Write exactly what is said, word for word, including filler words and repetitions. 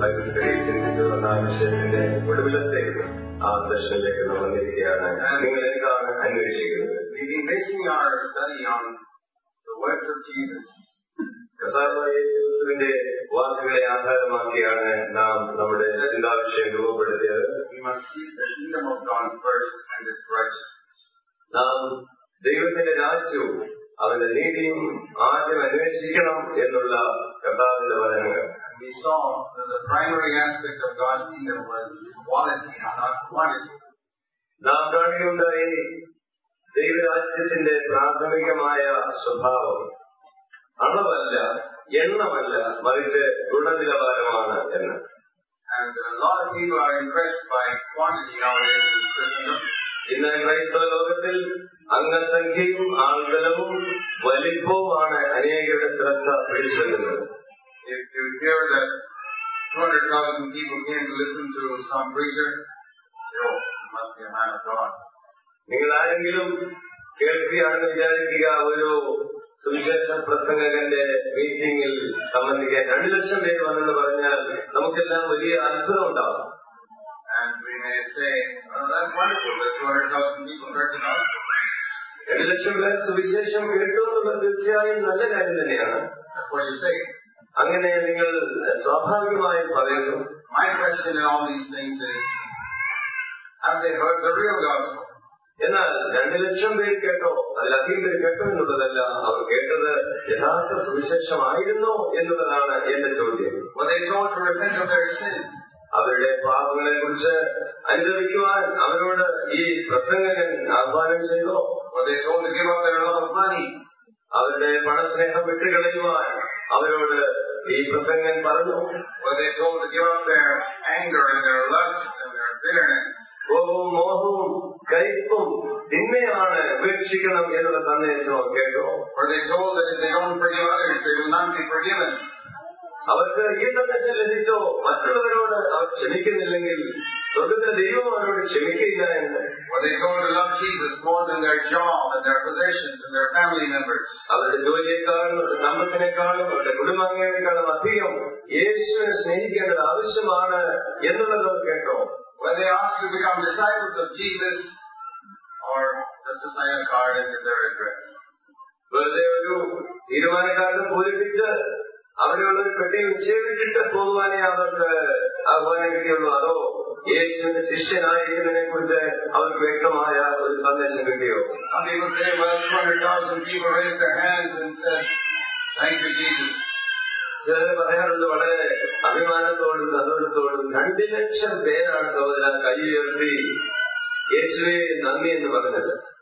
Bible ചിന്തിച്ചു വന്ന വിഷയത്തിന്റെ ഒടുവിലത്തെ ആ സെഷനിലേക്ക് നമ്മൾ വന്നിരിക്കുകയാണ്. നിങ്ങൾ എന്താണ് അന്വേഷിക്കുന്നത്? യേശുവിന്റെ വാക്കുകളെ ആധാരമാക്കിയാണ് നാം നമ്മുടെ ചിന്താവിഷയം രൂപപ്പെടുത്തിയത്. നാം ദൈവത്തിന്റെ രാജ്യവും അവന്റെ നീതിയും ആദ്യം അന്വേഷിക്കണം എന്നുള്ള കർത്താവിന്റെ വചനങ്ങൾ. We saw that the primary aspect of God's kingdom was quality, not quantity. നാം കാണുകയുണ്ടായി ദൈവരാജ്യത്തിന്റെ പ്രാഥമികമായ സ്വഭാവം അളവല്ല, എണ്ണമല്ല, മറിച്ച് ഗുണനിലവാരമാണ് എന്ന്. And a lot of people are impressed by quantity nowadays in Christendom. ഇന്ന് ക്രൈസ്തവ ലോകത്തിൽ അംഗസംഖ്യയും ആൾബലവും വലിപ്പവുമാണ് അനേകരുടെ ശ്രദ്ധ പിടിച്ചുവെക്കുന്നത്. If you hear that two hundred thousand people came to listen to some preacher, say, oh, he must be a man of God. നിങ്ങൾ ആരെങ്കിലും കേൾക്കുകയാണെന്ന് വിചാരിക്കുക, ഒരു സുവിശേഷ പ്രസംഗകന്റെ മീറ്റിംഗിൽ സംബന്ധിക്കാൻ രണ്ടു ലക്ഷം പേര് വന്നെന്ന് പറഞ്ഞാൽ നമുക്കെല്ലാം വലിയ അത്ഭുതം ഉണ്ടാവും. And we may say, oh, that's wonderful that two hundred thousand people heard the gospel. രണ്ടു ലക്ഷം പേർ സുവിശേഷം കേട്ടു എന്നുള്ളത് തീർച്ചയായും നല്ല കാര്യം തന്നെയാണ്. That's what you say. അങ്ങനെ നിങ്ങൾ സ്വാഭാവികമായും പറയുന്നു. My question in all these things is, have they heard the real gospel? എന്നാൽ രണ്ടു ലക്ഷം പേര് കേട്ടോ, അതിലധികം പേര് കേട്ടോ എന്നുള്ളതല്ല, അവർ കേട്ടത് യഥാർത്ഥ സുവിശേഷമായിരുന്നോ എന്നുള്ളതാണ് എന്റെ ചോദ്യം. Were they told to repent of their sin? അവരുടെ പാപങ്ങളെ കുറിച്ച് അനുദപിക്കുവാൻ അവരോട് ഈ പ്രസംഗകൻ ആഹ്വാനം ചെയ്തോ? Were they told to give up their love of money? അവരുടെ പണസ്നേഹം വിട്ടുകളയുവാൻ അവരോട് ഈ പ്രസംഗൻ പറഞ്ഞു? Were they told to give up their anger and their lust and their bitterness? കോപവും മോഹവും കയ്പും തിന്മയാണ് ഉപേക്ഷിക്കണം എന്നുള്ള സന്ദേശം കേട്ടോ? Were they told that if they don't forgive others, they will not be forgiven? അവർക്ക് ഈ സന്ദേശം ലഭിച്ചോ? മറ്റുള്ളവരോട് അവർ ക്ഷമിക്കുന്നില്ലെങ്കിൽ സ്വർഗ്ഗത്തിലെ ദൈവം അവരോട് ക്ഷമിക്കില്ല എന്ന്. Were they told to love Jesus more than their job and their possessions and their family members? അവരുടെ ജോലിയെക്കാളും അവരുടെ സമ്പത്തിനേക്കാളും അവരുടെ കുടുംബാംഗങ്ങളെക്കാളും അധികം യേശുവിനെ സ്നേഹിക്കേണ്ടത് ആവശ്യമാണ് എന്നുള്ളത് അവർ കേട്ടോ? Were they asked to become disciples of Jesus or just to sign a card and give their address? വെറുതെ ഒരു തീരുമാനക്കാരനെ പൂരിപ്പിച്ച് അവിടെയുള്ള ഒരു പെട്ടി നിക്ഷേപിച്ചിട്ട് പോകുവാനേ അവർക്ക് ആഹ്വാനിക്കുകയുള്ളൂ, അതോ യേശുവിന്റെ ശിഷ്യനായിരിക്കുന്നതിനെ കുറിച്ച് അവർക്ക് വ്യക്തമായ ഒരു സന്ദേശം കിട്ടിയോ? Some people say, well, two hundred thousand people raised their hands and said, thank you, Jesus. ചിലർ പറയാറുണ്ട് വളരെ അഭിമാനത്തോടും സന്തോഷത്തോടും, രണ്ടു ലക്ഷം പേരാണ് സഹോദരൻ കൈ ഉയർത്തി യേശുവേ നന്ദി എന്ന് പറഞ്ഞത്.